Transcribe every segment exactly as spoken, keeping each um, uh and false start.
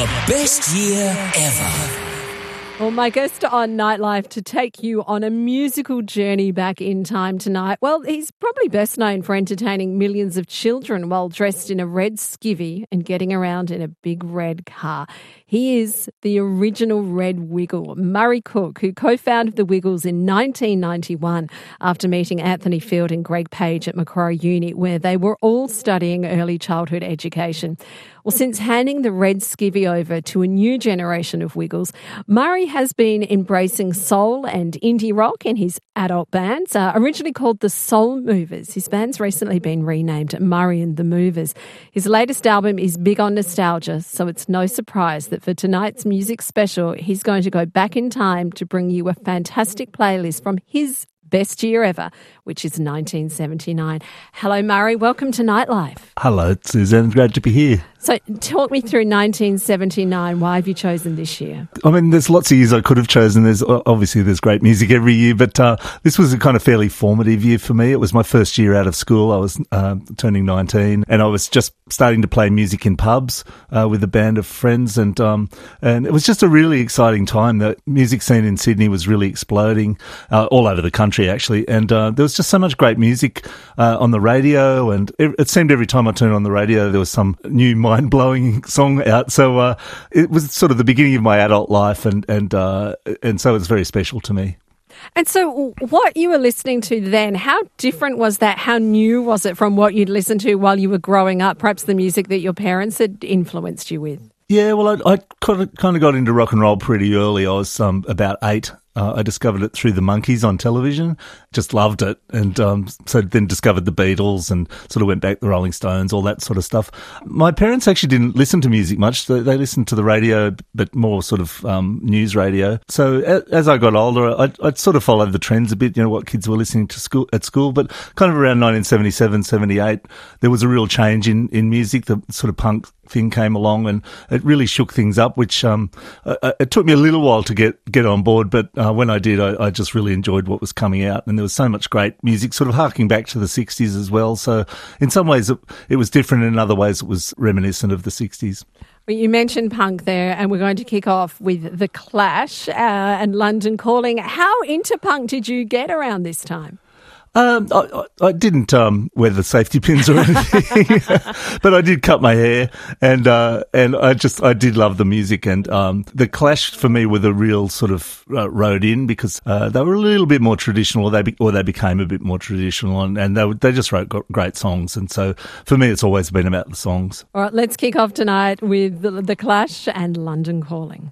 The best year ever. Well, my guest on Nightlife to take you on a musical journey back in time tonight. Well, he's probably best known for entertaining millions of children while dressed in a red skivvy and getting around in a big red car. He is the original Red Wiggle, Murray Cook, who co-founded the Wiggles in nineteen ninety-one after meeting Anthony Field and Greg Page at Macquarie Uni, where they were all studying early childhood education. Well, since handing the red skivvy over to a new generation of Wiggles, Murray has been embracing soul and indie rock in his adult bands, uh, originally called the Soul Movers. His band's recently been renamed Murray and the Movers. His latest album is big on nostalgia, so it's no surprise that for tonight's music special, he's going to go back in time to bring you a fantastic playlist from his best year ever, which is nineteen seventy-nine. Hello, Murray. Welcome to Nightlife. Hello, Suzanne. Great to be here. So talk me through nineteen seventy-nine. Why have you chosen this year? I mean, there's lots of years I could have chosen. There's obviously there's great music every year, but uh, this was a kind of fairly formative year for me. It was my first year out of school. I was uh, turning nineteen, and I was just starting to play music in pubs uh, with a band of friends, and um, and it was just a really exciting time. The music scene in Sydney was really exploding, uh, all over the country actually, and uh, there was just so much great music uh, on the radio, and it, it seemed every time I turned on the radio there was some new mind-blowing song out. So uh, it was sort of the beginning of my adult life, and and uh, and so it's very special to me. And so what you were listening to then, how different was that? How new was it from what you'd listened to while you were growing up, perhaps the music that your parents had influenced you with? Yeah, well, I, I kind of kind of got into rock and roll pretty early. I was um, about eight. Uh, I discovered it through the Monkees on television, just loved it, and um, so then discovered the Beatles and sort of went back the Rolling Stones, all that sort of stuff. My parents actually didn't listen to music much. They, they listened to the radio, but more sort of um, news radio. So as, as I got older, I, I'd sort of followed the trends a bit, you know, what kids were listening to school at school. But kind of around nineteen seventy-seven, seventy-eight, there was a real change in, in music. The sort of punk thing came along, and it really shook things up, which um, uh, it took me a little while to get, get on board, but uh, when I did, I, I just really enjoyed what was coming out, and there was so much great music, sort of harking back to the sixties as well. So in some ways it, it was different, and in other ways it was reminiscent of the sixties. Well, you mentioned punk there, and we're going to kick off with The Clash uh, and London Calling. How into punk did you get around this time? Um, I, I didn't um, wear the safety pins or anything, but I did cut my hair, and uh, and I just I did love the music, and um, the Clash for me were the real sort of uh, road in, because uh, they were a little bit more traditional, or they be, or they became a bit more traditional, and, and they they just wrote great songs, and so for me it's always been about the songs. All right, let's kick off tonight with the, the Clash and London Calling.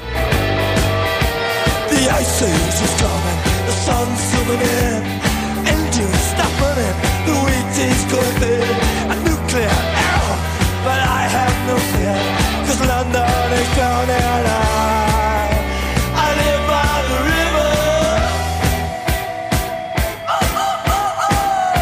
The ice age is coming, the sun's zooming in. Stopping it, the wheat is going thin. A nuclear arrow, but I have no fear, 'cause London is drowning. I, I live by the river. Oh, oh, oh, oh.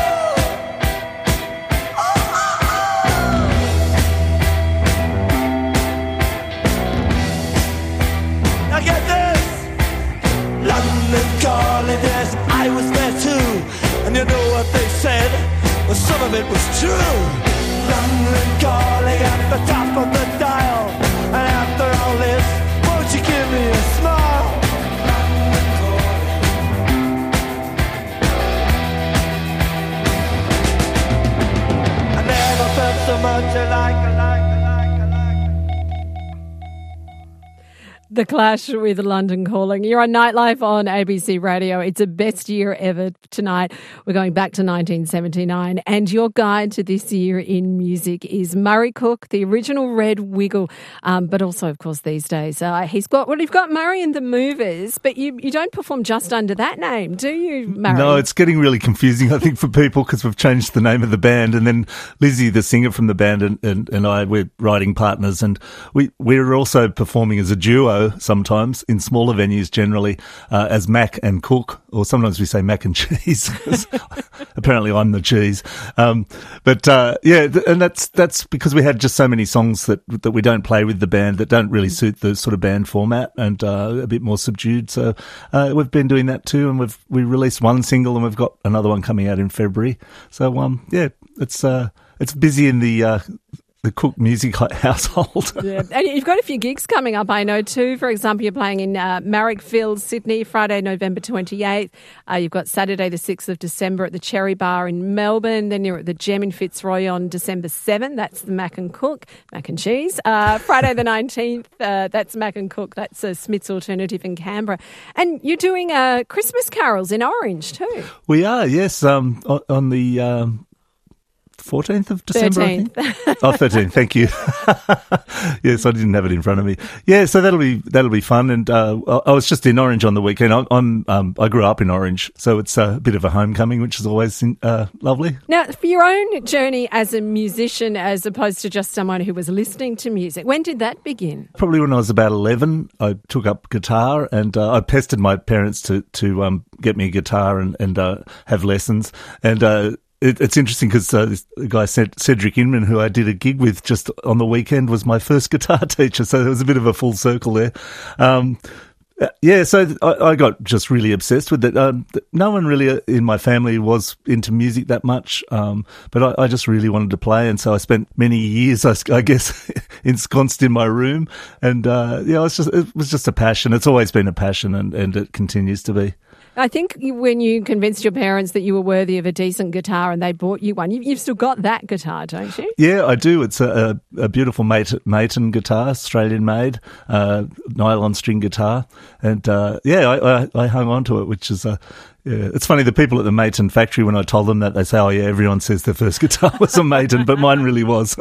Oh, oh, oh. Now get this, London calling, yes, I was there too. And you know what they said? Well, some of it was true. London calling at the top of the dial. And after all this, won't you give me a smile? London calling. I never felt so much alike, alike, alike, alike. The Clash with London Calling. You're on Nightlife on A B C Radio. It's a best year ever tonight. We're going back to nineteen seventy-nine, and your guide to this year in music is Murray Cook, the original Red Wiggle, um, but also, of course, these days uh, he's got, well, you've got Murray and the Movers, but you, you don't perform just under that name, do you, Murray? No, it's getting really confusing, I think, for people, because we've changed the name of the band, and then Lizzie, the singer from the band, and, and, and I, we're writing partners, and we, we're also performing as a duo sometimes in smaller venues, generally uh, as Mac and Cook, or sometimes we say Mac and Cheese. Apparently I'm the cheese. Um, but uh, yeah, th- and that's that's because we had just so many songs that that we don't play with the band, that don't really suit the sort of band format, and uh, a bit more subdued. So uh, we've been doing that too, and we've we released one single, and we've got another one coming out in February. So um, yeah, it's uh, it's busy in the uh, the Cook music household. Yeah. And you've got a few gigs coming up, I know, too. For example, you're playing in uh, Marrickville, Sydney, Friday, November twenty-eighth. Uh, you've got Saturday, the sixth of December at the Cherry Bar in Melbourne. Then you're at the Gem in Fitzroy on December seventh. That's the Mac and Cook, mac and cheese. Uh, Friday the nineteenth, uh, that's Mac and Cook. That's a Smith's Alternative in Canberra. And you're doing uh, Christmas carols in Orange, too. We are, yes, um, on, on the... Um fourteenth of December, thirteenth. I think. Oh, thirteenth, thank you. Yes, I didn't have it in front of me. Yeah, so that'll be that'll be fun. And uh, I was just in Orange on the weekend. I'm, I'm um, I grew up in Orange, so it's a bit of a homecoming, which is always uh, lovely. Now, for your own journey as a musician, as opposed to just someone who was listening to music, when did that begin? Probably when I was about eleven, I took up guitar, and uh, I pestered my parents to to um, get me a guitar and and uh, have lessons. And uh, It, it's interesting because uh, this guy Cedric Inman, who I did a gig with just on the weekend, was my first guitar teacher. So there was a bit of a full circle there. Um, yeah, so I, I got just really obsessed with it. Um, no one really in my family was into music that much, um, but I, I just really wanted to play, and so I spent many years, I, I guess, ensconced in my room. And uh, yeah, it was just it was just a passion. It's always been a passion, and, and it continues to be. I think when you convinced your parents that you were worthy of a decent guitar and they bought you one, you've still got that guitar, don't you? Yeah, I do. It's a, a, a beautiful Maton guitar, Australian-made, uh, nylon string guitar. And, uh, yeah, I, I, I hung on to it, which is... Uh, yeah. It's funny, the people at the Maton factory, when I told them that, they say, oh, yeah, everyone says their first guitar was a Maton, but mine really was.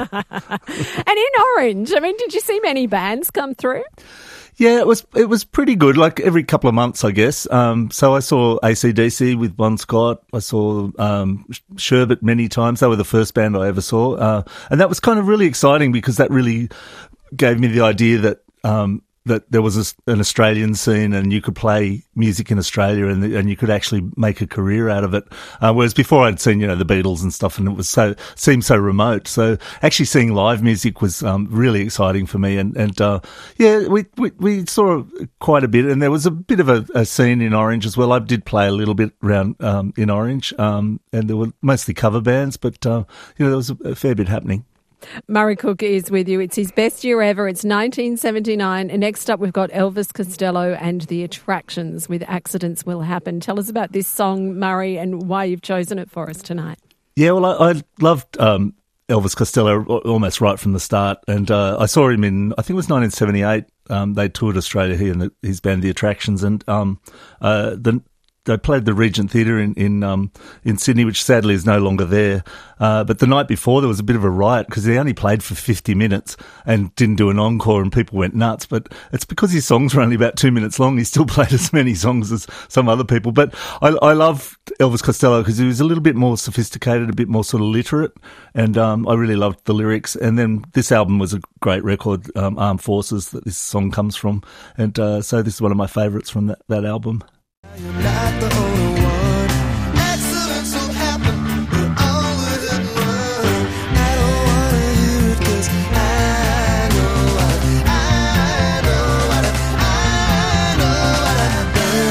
And in Orange, I mean, did you see many bands come through? Yeah, it was it was pretty good, like every couple of months, I guess. Um, so I saw A C D C with Bon Scott. I saw um, Sherbet many times. They were the first band I ever saw. Uh, and that was kind of really exciting because that really gave me the idea that um, that there was a, an Australian scene and you could play music in Australia and and you could actually make a career out of it. Uh, whereas before I'd seen, you know, the Beatles and stuff, and it was so seemed so remote. So actually seeing live music was um, really exciting for me. And and uh, yeah, we, we we saw quite a bit, and there was a bit of a, a scene in Orange as well. I did play a little bit around um, in Orange, um, and there were mostly cover bands, but uh, you know, there was a, a fair bit happening. Murray Cook is with you. It's his best year ever. It's nineteen seventy-nine. And next up, we've got Elvis Costello and the Attractions with Accidents Will Happen. Tell us about this song, Murray, and why you've chosen it for us tonight. Yeah, well, I, I loved um, Elvis Costello almost right from the start. And uh, I saw him in, I think it was nineteen seventy-eight. Um, they toured Australia, he and the, his band, The Attractions. And um, uh, the They played the Regent Theatre in in, um, in Sydney, which sadly is no longer there. Uh, but the night before, there was a bit of a riot because he only played for fifty minutes and didn't do an encore, and people went nuts. But it's because his songs were only about two minutes long. He still played as many songs as some other people. But I, I love Elvis Costello because he was a little bit more sophisticated, a bit more sort of literate, and um, I really loved the lyrics. And then this album was a great record, um, Armed Forces, that this song comes from. And uh, so this is one of my favourites from that, that album. You're not the only one. Accidents will happen. We're all within one. I don't wanna hear it 'cause I know what I know what I know what I've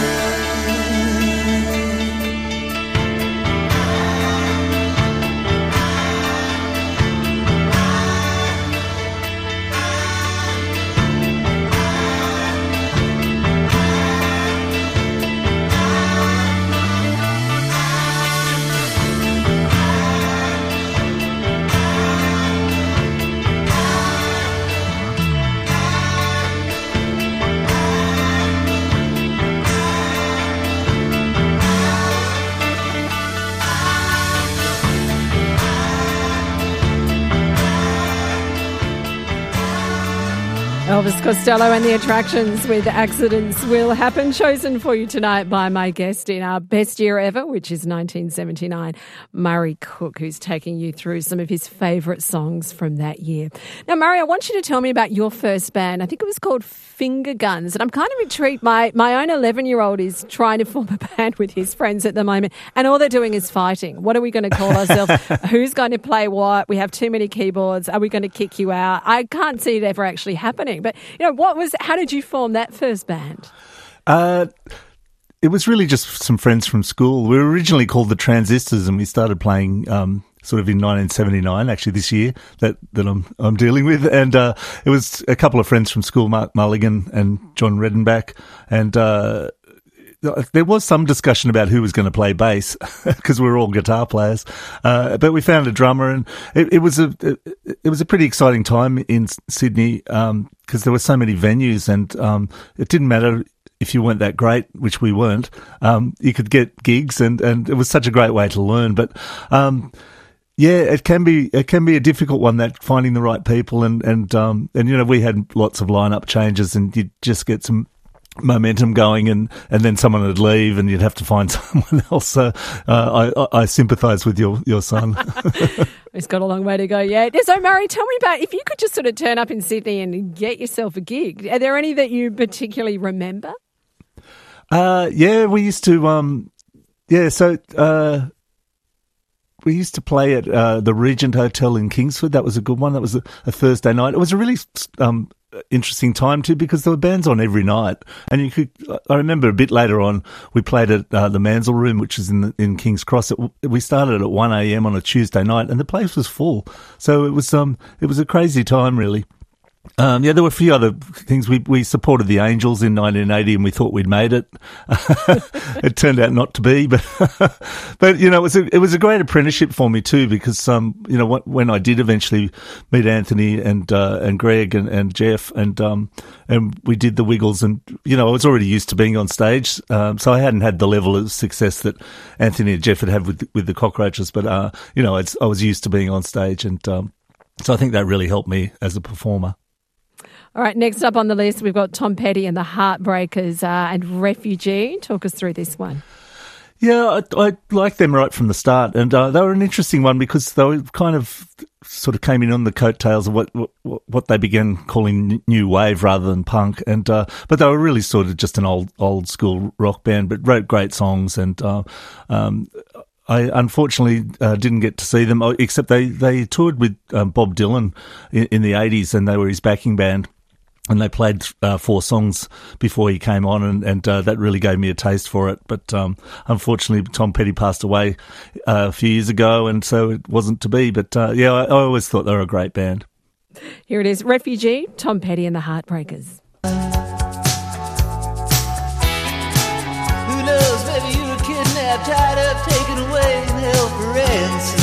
Elvis Costello and the Attractions with Accidents Will Happen, chosen for you tonight by my guest in our best year ever, which is nineteen seventy-nine, Murray Cook, who's taking you through some of his favourite songs from that year. Now, Murray, I want you to tell me about your first band. I think it was called Finger Guns, and I'm kind of intrigued. My, my own eleven-year-old is trying to form a band with his friends at the moment, and all they're doing is fighting. What are we going to call ourselves? Who's going to play what? We have too many keyboards. Are we going to kick you out? I can't see it ever actually happening. But, you know, what was? How did you form that first band? Uh, it was really just some friends from school. We were originally called the Transistors, and we started playing um, sort of in nineteen seventy-nine, actually this year, that, that I'm I'm dealing with. And uh, it was a couple of friends from school, Mark Mulligan and John Redenbach, and uh, there was some discussion about who was going to play bass because we were all guitar players. Uh, but we found a drummer, and it, it was a it, it was a pretty exciting time in Sydney because um, there were so many venues, and um, it didn't matter if you weren't that great, which we weren't. Um, you could get gigs, and, and it was such a great way to learn. But um, yeah, it can be it can be a difficult one, that finding the right people, and and um, and you know, we had lots of lineup changes, and you'd just get some momentum going, and, and then someone would leave and you'd have to find someone else. So uh, I, I sympathise with your, your son. He's got a long way to go yet. So, Murray, tell me about, if you could just sort of turn up in Sydney and get yourself a gig, are there any that you particularly remember? Uh, yeah, we used to, um, yeah, so uh, we used to play at uh, the Regent Hotel in Kingsford. That was a good one. That was a, a Thursday night. It was a really um, interesting time too, because there were bands on every night, and you could. I remember a bit later on, we played at uh, the Mansell Room, which is in the, in King's Cross. It, we started at one a.m. on a Tuesday night, and the place was full. So it was um, it was a crazy time, really. Um, yeah, there were a few other things. We we supported the Angels in nineteen eighty, and we thought we'd made it. It turned out not to be, but but you know, it was a it was a great apprenticeship for me too, because um you know, when I did eventually meet Anthony and uh, and Greg and, and Jeff and um and we did the Wiggles, and you know, I was already used to being on stage, um, so I hadn't had the level of success that Anthony and Jeff had had with with the Cockroaches, but uh you know, it's, I was used to being on stage, and um so I think that really helped me as a performer. All right, next up on the list, we've got Tom Petty and the Heartbreakers uh, and Refugee. Talk us through this one. Yeah, I, I liked them right from the start, and uh, they were an interesting one because they were kind of sort of came in on the coattails of what what, what they began calling new wave rather than punk, and uh, but they were really sort of just an old old school rock band, but wrote great songs, and uh, um, I unfortunately uh, didn't get to see them, except they they toured with um, Bob Dylan in, in the eighties, and they were his backing band. And they played uh, four songs before he came on, and, and uh, that really gave me a taste for it. But um, unfortunately, Tom Petty passed away uh, a few years ago, and so it wasn't to be. But uh, yeah, I, I always thought they were a great band. Here it is, Refugee, Tom Petty and the Heartbreakers. Who knows, maybe you were kidnapped, tied up, taken away, and held for ransom.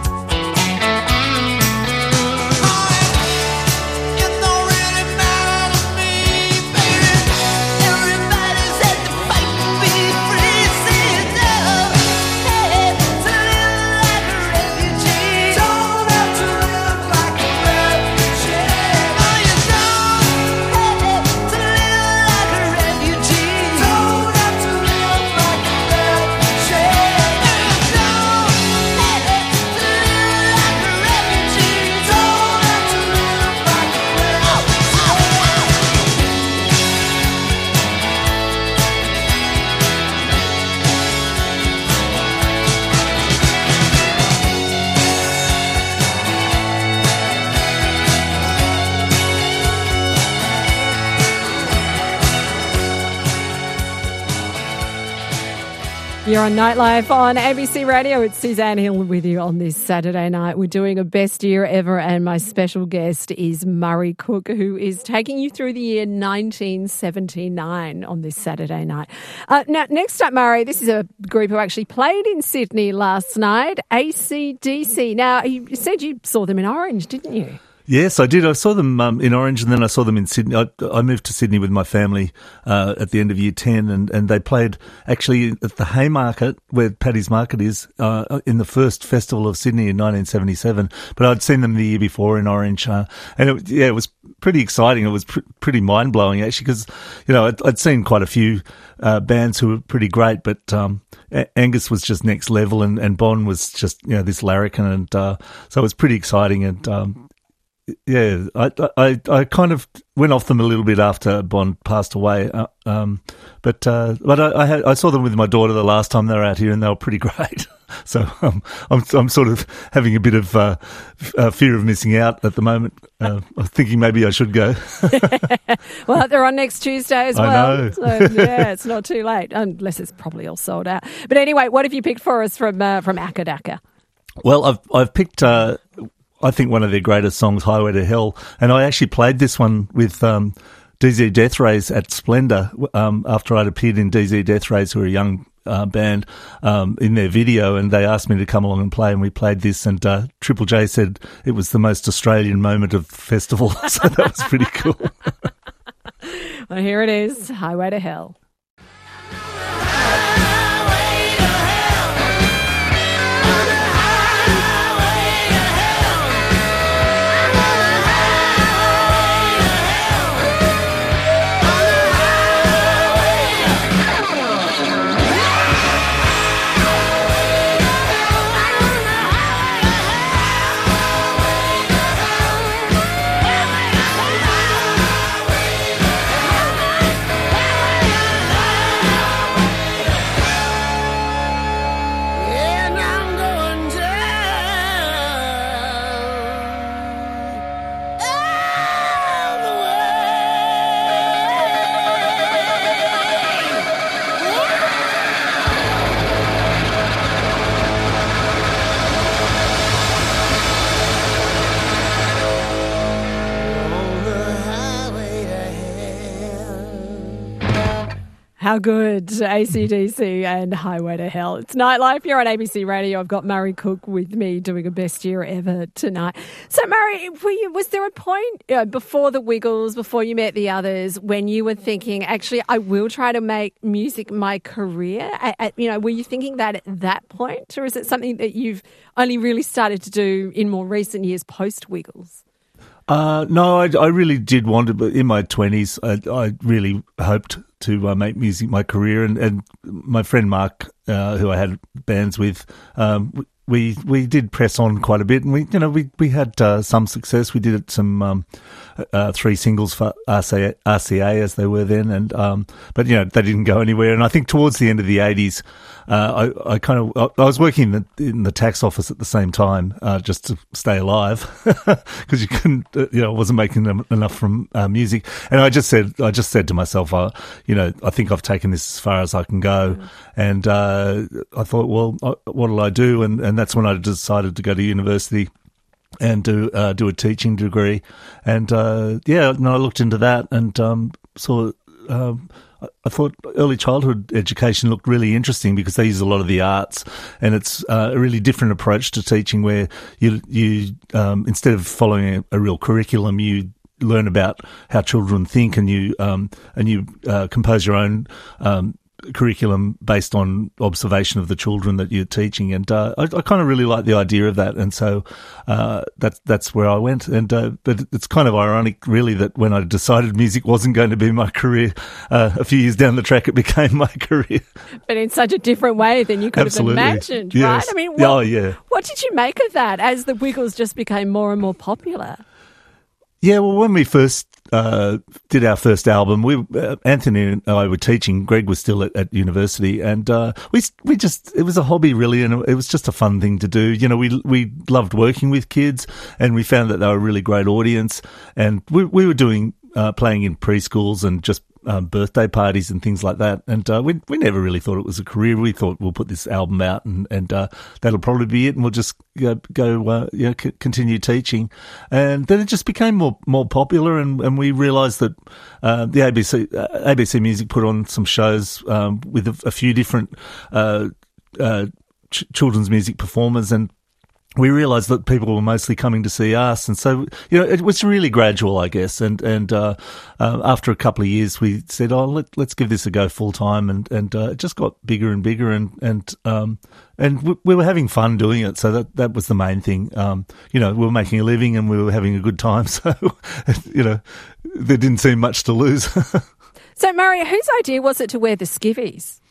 You're on Nightlife on A B C Radio. It's Suzanne Hill with you on this Saturday night. We're doing a best year ever, and my special guest is Murray Cook, who is taking you through the year nineteen seventy-nine on this Saturday night. Uh, now, next up, Murray, this is a group who actually played in Sydney last night, A C D C. Now, you said you saw them in Orange, didn't you? Yes, I did. I saw them um, in Orange, and then I saw them in Sydney. I, I moved to Sydney with my family uh, at the end of year ten, and, and they played actually at the Haymarket, where Paddy's Market is, uh, in the first festival of Sydney in nineteen seventy-seven. But I'd seen them the year before in Orange, uh, and it, yeah, it was pretty exciting. It was pr- pretty mind blowing actually, because you know I'd, I'd seen quite a few uh, bands who were pretty great, but um, a- Angus was just next level, and, and Bon was just you know this larrikin, and uh, so it was pretty exciting. And um, yeah, I, I I kind of went off them a little bit after Bon passed away, uh, um, but uh, but I I, had, I saw them with my daughter the last time they were out here, and they were pretty great. So um, I'm I'm sort of having a bit of uh, f- uh, fear of missing out at the moment. Uh, I'm thinking maybe I should go. Well, they're on next Tuesday as I well. know. So, yeah, it's not too late, unless it's probably all sold out. But anyway, what have you picked for us from uh, from Akadaka? Well, I've I've picked, uh, I think, one of their greatest songs, Highway to Hell, and I actually played this one with um, D Z Death Rays at Splendour um, after I'd appeared in D Z Death Rays, who are a young uh, band, um, in their video, and they asked me to come along and play, and we played this, and uh, Triple J said it was the most Australian moment of the festival, so that was pretty cool. Well, here it is, Highway to Hell. How good, A C D C and Highway to Hell. It's Nightlife. You're on A B C Radio. I've got Murray Cook with me doing a best year ever tonight. So, Murray, were you, was there a point you know, before the Wiggles, before you met the others, when you were thinking, actually, I will try to make music my career? At, at, you know, were you thinking that at that point, or is it something that you've only really started to do in more recent years post Wiggles? Uh, no, I, I really did want to, but in my twenties, I, I really hoped to uh, make music my career. And, and my friend Mark, uh, who I had bands with, um, we we did press on quite a bit, and we you know we we had uh, some success. We did some um, uh, three singles for R C A, R C A as they were then, and um, but you know they didn't go anywhere. And I think towards the end of the eighties, uh, I I kind of I was working in the, in the tax office at the same time uh, just to stay alive because you couldn't uh, you know I wasn't making enough from uh, music. And I just said I just said to myself, uh, you know I think I've taken this as far as I can go, mm. and uh, I thought, well, what'll I do? And and that's when I decided to go to university and do uh, do a teaching degree. And uh, yeah, and I looked into that and um, saw. Um, I thought early childhood education looked really interesting because they use a lot of the arts, and it's uh, a really different approach to teaching where you you um, instead of following a, a real curriculum, you learn about how children think, and you um, and you uh, compose your own Um, curriculum based on observation of the children that you're teaching, and uh, I, I kind of really like the idea of that, and so uh, that's that's where I went. And uh, but it's kind of ironic, really, that when I decided music wasn't going to be my career, uh, a few years down the track, it became my career. But in such a different way than you could Absolutely. have imagined, yes. right? I mean, what, oh yeah. What did you make of that as the Wiggles just became more and more popular? Yeah, well, when we first uh, did our first album, we uh, Anthony and I were teaching. Greg was still at, at university, and uh, we we just it was a hobby really, and it was just a fun thing to do. You know, we we loved working with kids, and we found that they were a really great audience, and we we were doing uh, playing in preschools and just um, birthday parties and things like that. And uh, we we never really thought it was a career. We thought we'll put this album out, and and uh, that'll probably be it, and we'll just go, go uh, you know, c- continue teaching. And then it just became more more popular, and, and we realised that uh, the A B C uh, A B C Music put on some shows um, with a, a few different uh, uh, ch- children's music performers, and we realised that people were mostly coming to see us. And so, you know, it was really gradual, I guess. And, and, uh, uh after a couple of years, we said, oh, let, let's give this a go full time. And, and, uh, it just got bigger and bigger. And, and, um, and we, we were having fun doing it. So that, that was the main thing. Um, you know, we were making a living and we were having a good time. So, you know, there didn't seem much to lose. So, Murray, whose idea was it to wear the skivvies?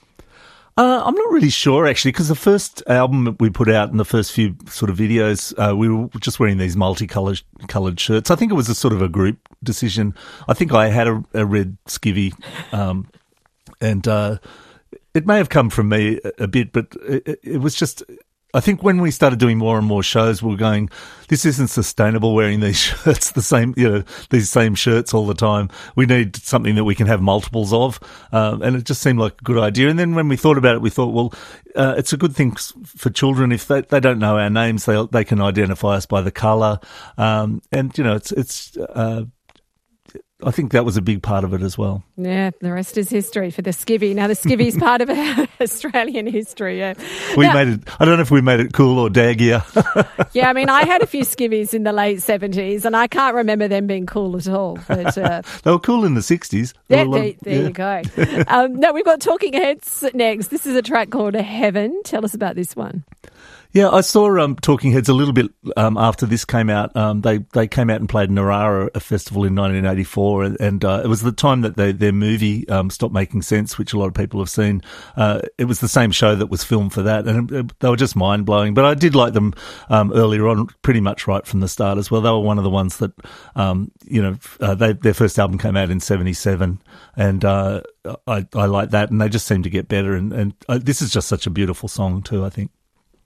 Uh, I'm not really sure, actually, because the first album that we put out and the first few sort of videos, uh, we were just wearing these multicolored coloured shirts. I think it was a sort of a group decision. I think I had a, a red skivvy, um, and uh, it may have come from me a, a bit, but it, it was just I think when we started doing more and more shows, we were going, this isn't sustainable wearing these shirts, the same, you know, these same shirts all the time. We need something that we can have multiples of. Um, and it just seemed like a good idea. And then when we thought about it, we thought, well, uh, it's a good thing for children. If they, they don't know our names, they they can identify us by the colour. Um, and, you know, it's, it's, uh, I think that was a big part of it as well. Yeah, the rest is history for the skivvy. Now, the skivvy is part of Australian history, yeah. We now, made it, I don't know if we made it cool or daggier. Yeah, I mean, I had a few skivvies in the late seventies, and I can't remember them being cool at all. But uh, they were cool in the sixties. Yeah, there, there yeah. you go. um, now, we've got Talking Heads next. This is a track called Heaven. Tell us about this one. Yeah, I saw um, Talking Heads a little bit um, after this came out. Um, they they came out and played Narara, a festival in nineteen eighty-four, and, and uh, it was the time that they, their movie um, Stop Making Sense, which a lot of people have seen. Uh, it was the same show that was filmed for that, and it, they were just mind blowing. But I did like them um, earlier on, pretty much right from the start as well. They were one of the ones that, um, you know, uh, they, their first album came out in seventy-seven, and uh, I I like that, and they just seem to get better. And, and uh, this is just such a beautiful song too, I think.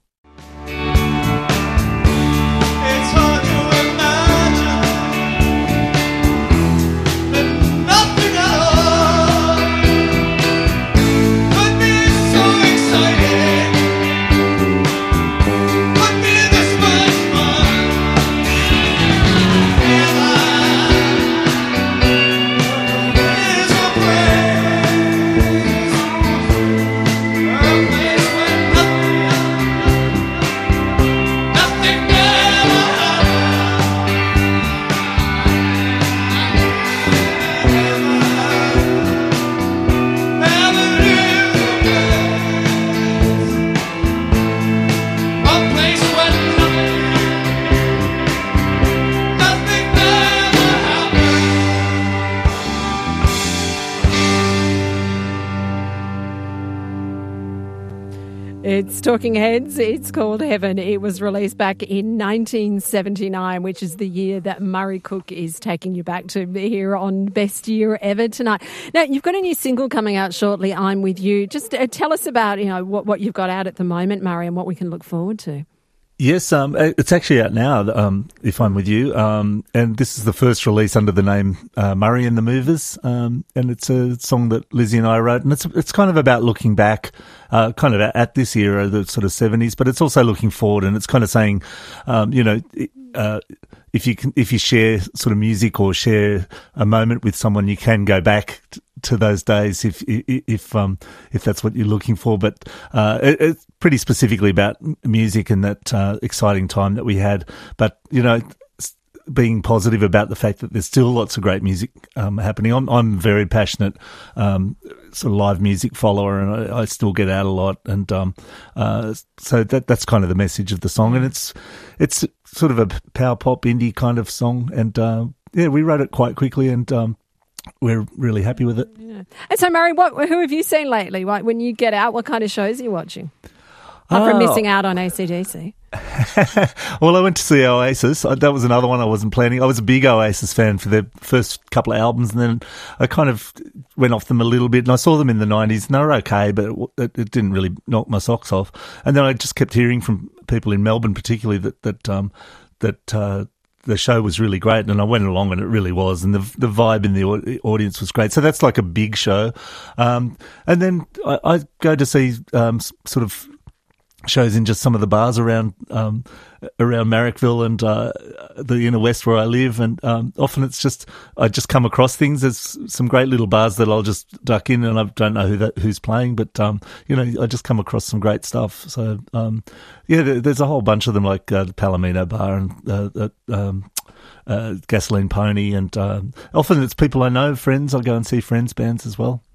It's Talking Heads. It's called Heaven. It was released back in nineteen seventy-nine, which is the year that Murray Cook is taking you back to here on Best Year Ever tonight. Now, you've got a new single coming out shortly, I'm With You. Just uh, tell us about, you know, what, what you've got out at the moment, Murray, and what we can look forward to. Yes, um, it's actually out now, um, If I'm With You, um, and this is the first release under the name uh, Murray and the Movers, um, and it's a song that Lizzie and I wrote, and it's it's kind of about looking back, uh, kind of at this era, the sort of seventies, but it's also looking forward, and it's kind of saying, um, you know, uh, if you can, if you share sort of music or share a moment with someone, you can go back t- to those days if if um if that's what you're looking for. But uh, it, it's pretty specifically about music and that uh, exciting time that we had. But you know, being positive about the fact that there's still lots of great music um, happening. I'm I'm very passionate um, sort of live music follower, and I, I still get out a lot. And um, uh, so that that's kind of the message of the song, and it's it's sort of a power pop indie kind of song. And uh, yeah, we wrote it quite quickly, and um, we're really happy with it. Yeah. And so, Murray, what who have you seen lately? Like, when you get out, what kind of shows are you watching? Apart from oh. missing out on A C D C. Well, I went to see Oasis. That was another one I wasn't planning. I was a big Oasis fan for their first couple of albums, and then I kind of went off them a little bit, and I saw them in the nineties, and they were okay, but it, it didn't really knock my socks off. And then I just kept hearing from people in Melbourne particularly that that um, that uh, the show was really great, and I went along, and it really was, and the the vibe in the audience was great. So that's like a big show. Um, and then I, I go to see um, sort of shows in just some of the bars around um, around Marrickville and uh, the inner west where I live, and um, often it's just I just come across things. There's some great little bars that I'll just duck in, and I don't know who that who's playing, but um, you know, I just come across some great stuff. So um, yeah, there, there's a whole bunch of them, like uh, the Palomino Bar and uh, uh, um, uh, Gasoline Pony, and uh, often it's people I know, friends. I go and see friends' bands as well.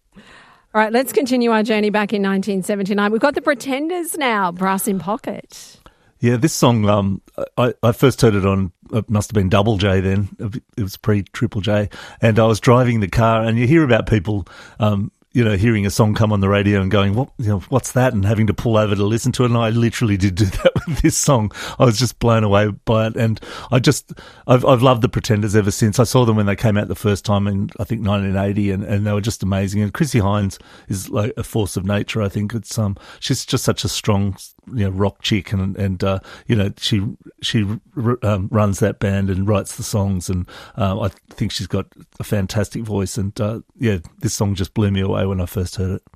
All right, let's continue our journey back in nineteen seventy-nine. We've got the Pretenders now, Brass in Pocket. Yeah, this song, um, I, I first heard it on, it must have been Double J then. It was pre-Triple J. And I was driving the car, and you hear about people um, you know, hearing a song come on the radio and going, what, you know, what's that? And having to pull over to listen to it. And I literally did do that with this song. I was just blown away by it. And I just, I've, I've loved the Pretenders ever since. I saw them when they came out the first time in, I think, nineteen eighty, and, and they were just amazing. And Chrissie Hynde is like a force of nature. I think it's, um, she's just such a strong, you know, rock chick, and, and, uh, you know, she, she, um, runs that band and writes the songs. And, uh, I think she's got a fantastic voice. And, uh, yeah, this song just blew me away when I first heard it.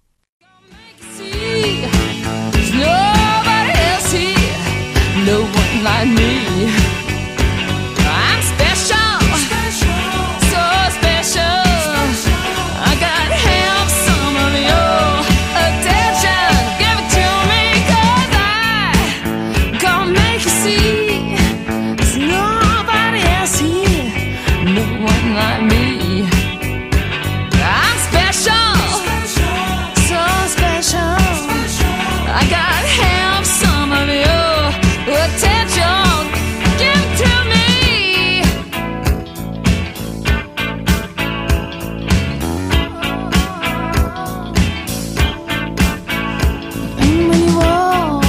There's nobody else here, no one like me. I'm special, so special. I got to have some of your attention. Give it to me, 'cause I gonna make you see. There's nobody else here, no one like me. I'm special, so special. I got to have some of your attention. Give it to me. And when you walk,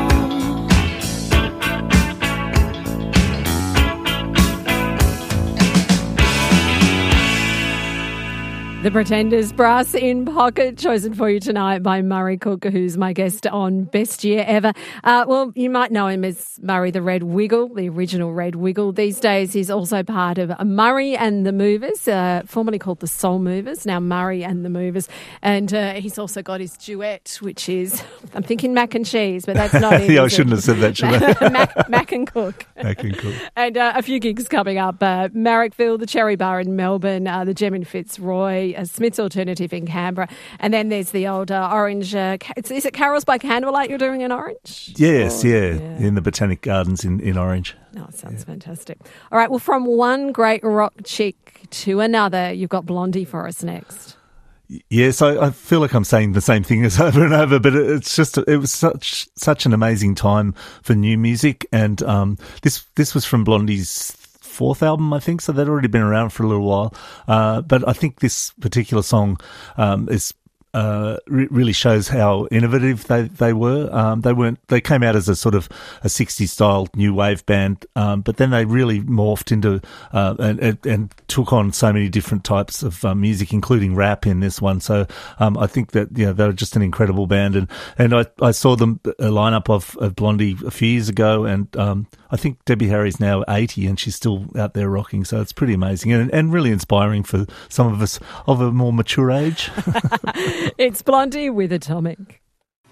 The Pretenders, Brass in Pocket, chosen for you tonight by Murray Cook, who's my guest on Best Year Ever. Uh, well, you might know him as Murray the Red Wiggle, the original Red Wiggle. These days, he's also part of Murray and the Movers, uh, formerly called the Soul Movers, now Murray and the Movers. And uh, he's also got his duet, which is, I'm thinking mac and cheese, but that's not it. Yeah, I is shouldn't it? have said that, should I? mac, mac and Cook. Mac and Cook. And uh, a few gigs coming up. Uh, Marrickville, the Cherry Bar in Melbourne, uh, the Gem in Fitzroy, uh, Smith's Alternative in Canberra. And then there's the old uh, Orange, uh, is it Carols by Candlelight you're doing in Orange? Yes, or, yeah, yeah, in the Botanic Gardens in, in Orange. Oh, it sounds yeah. fantastic. All right, well, from one great rock chick to another, you've got Blondie for us next. Yes, I, I feel like I'm saying the same thing as over and over, but it's just, it was such such an amazing time for new music. And um, this this was from Blondie's fourth album, I think, so they'd already been around for a little while. Uh, but I think this particular song um, is uh, re- really shows how innovative they they were. Um, they weren't. They came out as a sort of a sixties style new wave band, um, but then they really morphed into uh, and, and and took on so many different types of uh, music, including rap in this one. So um, I think that you know they were just an incredible band, and and I, I saw them a lineup of, of Blondie a few years ago, and um, I think Debbie Harry's now eighty and she's still out there rocking. So it's pretty amazing and and really inspiring for some of us of a more mature age. It's Blondie with Atomic.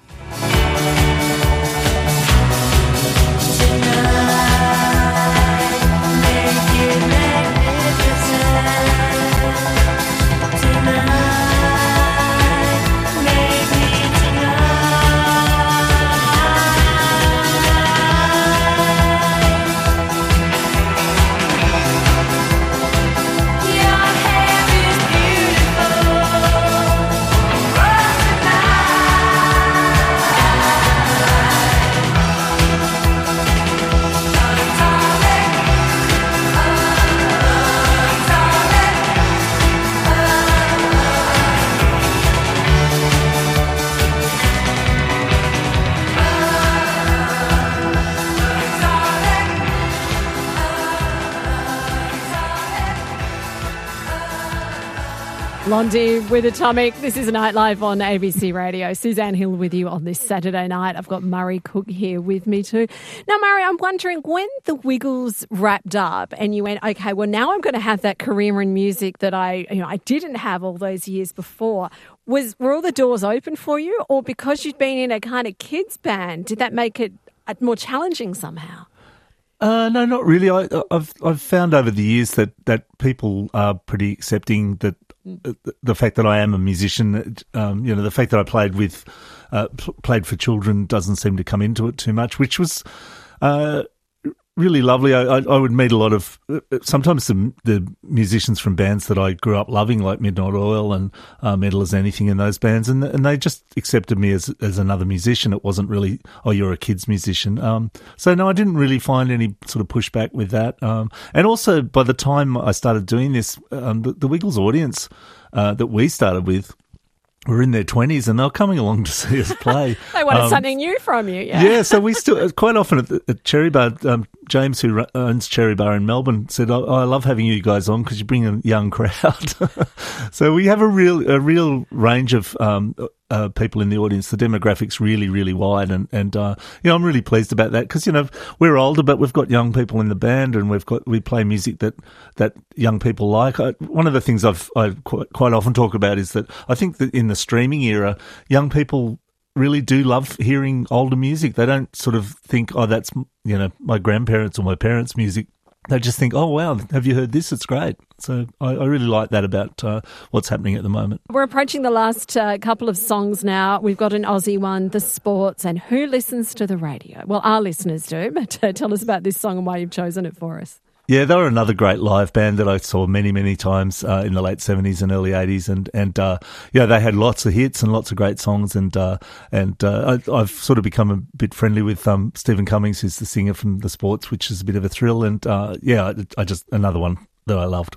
Blondie with Atomic. This is Nightlife on A B C Radio. Suzanne Hill with you on this Saturday night. I've got Murray Cook here with me too. Now, Murray, I'm wondering, when the Wiggles wrapped up and you went, okay, well, now I'm going to have that career in music that I, you know, I didn't have all those years before. Was were all the doors open for you, or because you'd been in a kind of kids band, did that make it more challenging somehow? Uh, no, not really. I, I've I've found over the years that, that people are pretty accepting that the, the fact that I am a musician, um, you know, the fact that I played with uh, pl- played for children doesn't seem to come into it too much, which was uh, really lovely. I, I, I would meet a lot of sometimes the, the musicians from bands that I grew up loving, like Midnight Oil and uh, Metal as Anything in those bands, and and they just accepted me as as another musician. It wasn't really, oh, you're a kids musician. Um, so no, I didn't really find any sort of pushback with that. Um, and also, by the time I started doing this, um, the, the Wiggles audience uh, that we started with were in their twenties and they were coming along to see us play. They wanted um, something new from you, yeah. Yeah, so we still, quite often at, the, at Cherry Bar, um, James, who owns Cherry Bar in Melbourne, said, oh, I love having you guys on because you bring a young crowd. So we have a real a real range of um, uh, people in the audience. The demographic's really, really wide. And, and uh, you know, I'm really pleased about that because, you know, we're older, but we've got young people in the band and we've got we play music that, that young people like. I, one of the things I've I quite, quite often talk about is that I think that in the streaming era, young people really do love hearing older music. They don't sort of think, oh, that's, you know, my grandparents or my parents' music. They just think, oh, wow, have you heard this? It's great. So I, I really like that about uh, what's happening at the moment. We're approaching the last uh, couple of songs now. We've got an Aussie one, The Sports, and Who Listens to the Radio? Well, our listeners do, but uh, tell us about this song and why you've chosen it for us. Yeah, they were another great live band that I saw many, many times uh, in the late seventies and early eighties, and and uh, yeah, they had lots of hits and lots of great songs, and uh, and uh, I, I've sort of become a bit friendly with um, Stephen Cummings, who's the singer from The Sports, which is a bit of a thrill, and uh, yeah, I, I just another one that I loved.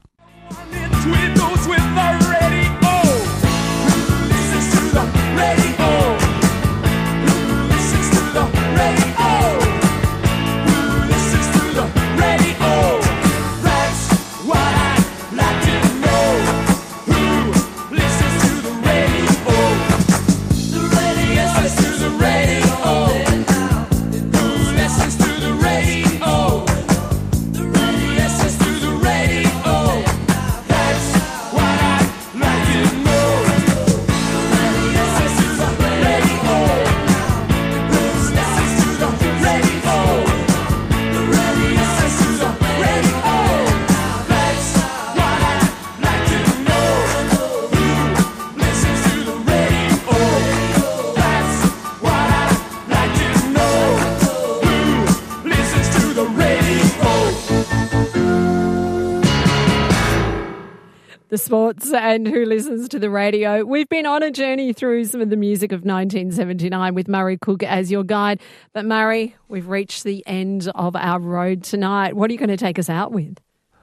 The Sports and Who Listens to the Radio. We've been on a journey through some of the music of nineteen seventy-nine with Murray Cook as your guide. But Murray, we've reached the end of our road tonight. What are you going to take us out with?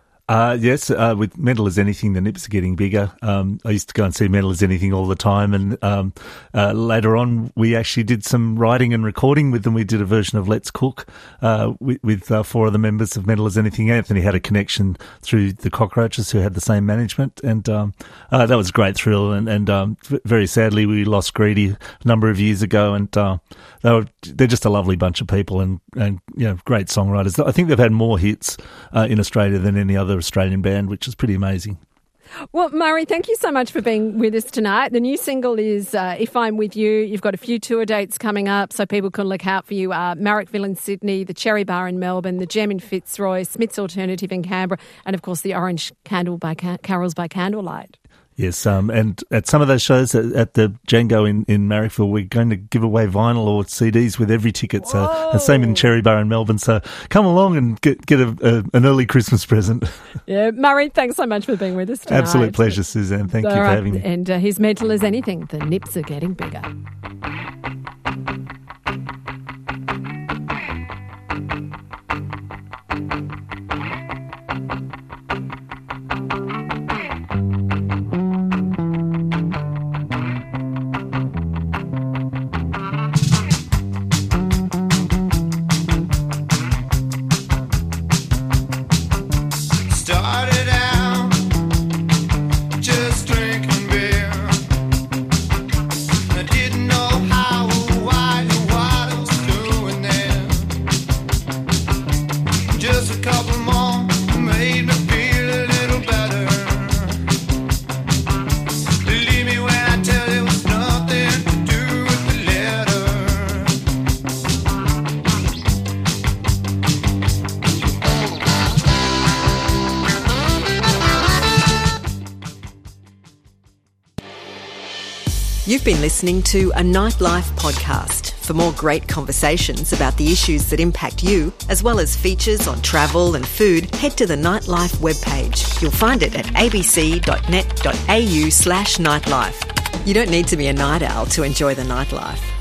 Uh, yes, uh, with Mental as Anything, the nips are getting bigger. Um, I used to go and see Mental as Anything all the time, and um, uh, later on we actually did some writing and recording with them. We did a version of Let's Cook uh, with, with uh, four of the members of Mental as Anything. Anthony had a connection through the Cockroaches, who had the same management, and um, uh, that was a great thrill. And, and um, very sadly, we lost Greedy a number of years ago, and uh, they were, they're just a lovely bunch of people, and, and you know, great songwriters. I think they've had more hits uh, in Australia than any other Australian band, which is pretty amazing. Well, Murray, thank you so much for being with us tonight. The new single is uh, If I'm With You. You've got a few tour dates coming up, so people can look out for you. Uh, Marrickville in Sydney, the Cherry Bar in Melbourne, the Gem in Fitzroy, Smith's Alternative in Canberra, and of course the Orange Candle by Ca- Carols by Candlelight. Yes, um, and at some of those shows at, at the Django in, in Marrickville, we're going to give away vinyl or C Ds with every ticket. So, and same in Cherry Bar in Melbourne. So come along and get get a, a, an early Christmas present. Yeah, Murray, thanks so much for being with us tonight. Absolute pleasure, Suzanne. Thank All you for right. having me. And uh, his Mental as Anything, the nips are getting bigger. Started out just drinking beer. I didn't know how or why or what I was doing there. Just a couple more made me feel a little better. Believe me when I tell you it was nothing to do with the letter. You've been listening to a Nightlife podcast. For more great conversations about the issues that impact you, as well as features on travel and food, head to the Nightlife webpage. You'll find it at abc.net.au slash nightlife. You don't need to be a night owl to enjoy the nightlife.